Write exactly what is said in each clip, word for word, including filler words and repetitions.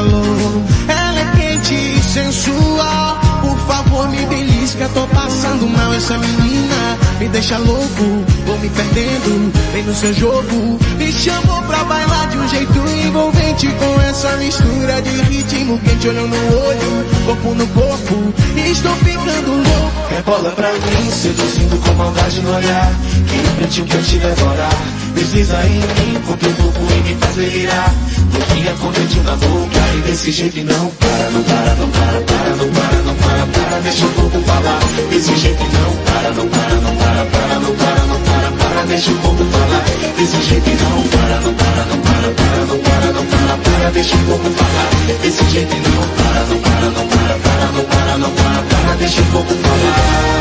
calor. Ela é quente e sensual, por favor me belisca, tô passando mal. Essa menina me deixa louco, vou me perdendo, vem no seu jogo. Me chamou pra bailar de um jeito envolvente, com essa mistura de ritmo quente, olhando no olho, corpo no corpo, estou ficando louco. Rebola pra mim, seduzindo com maldade no olhar, que no pretinho quer te devorar. Desliza em mim, com teu corpo e me faz delirar. Bloqueia com dedinho na boca, e desse jeito e não para, não para, não para, para, não para, não para, para, deixa o corpo falar. Desse jeito e não para, não para, não para, para, não para, não para, para, deixa o corpo falar. Desse jeito e não para, não para, não para, para, não para, não para, para, deixa o corpo falar. Desse jeito e não para, não para, não para, para, não para, não para, para, deixa o corpo falar.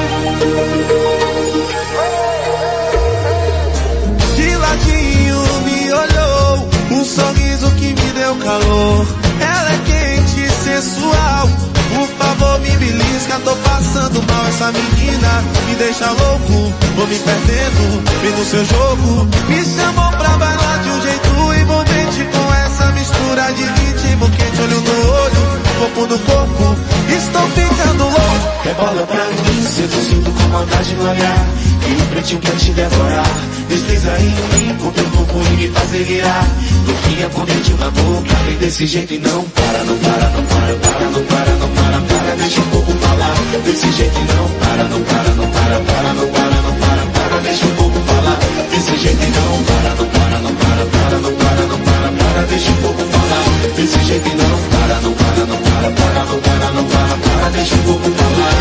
De ladinho me olhou, um sorriso que me deu calor. Ela é quente e sensual, por favor me belisca, tô passando mal. Essa menina me deixa louco, vou me perdendo, vem no seu jogo. Me chamou pra bailar de um jeito envolvente, com essa mistura de ritmo quente, olho no olho, corpo no corpo, estou ficando louco. Rebola pra mim, seduzindo com maldade no olhar, que o pretinho quer te devorar. Desliza em mim, com teu corpo e me faz delirar. Bloqueia com dedinho na boca, vem desse jeito e não para, não para, não para, para, não para, não para, para, deixa o corpo falar. Desse jeito e não para, não para, não para, para, não para, não para, para, deixa o corpo falar. Desse jeito e não para, não para, não para, para, não para, não para, para, deixa o corpo falar. Desse jeito e não para, não para, não para, para, não para, não para, para, deixa o corpo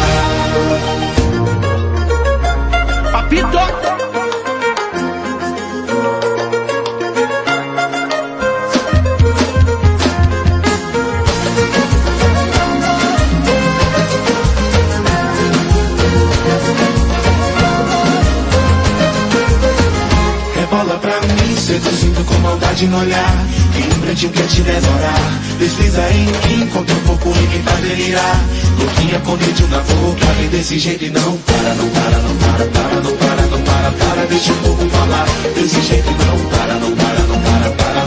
falar. Papito! Rebola pra mim, seduzindo com maldade no olhar, que um pretinho quer te devorar. Desliza em mim, com teu corpo e me faz delirar. Bloqueia com dedinho na boca, vem desse jeito e não para, não para, não para, para, não para, não para, para, deixa o corpo falar. Desse jeito não para, não para, não para, para,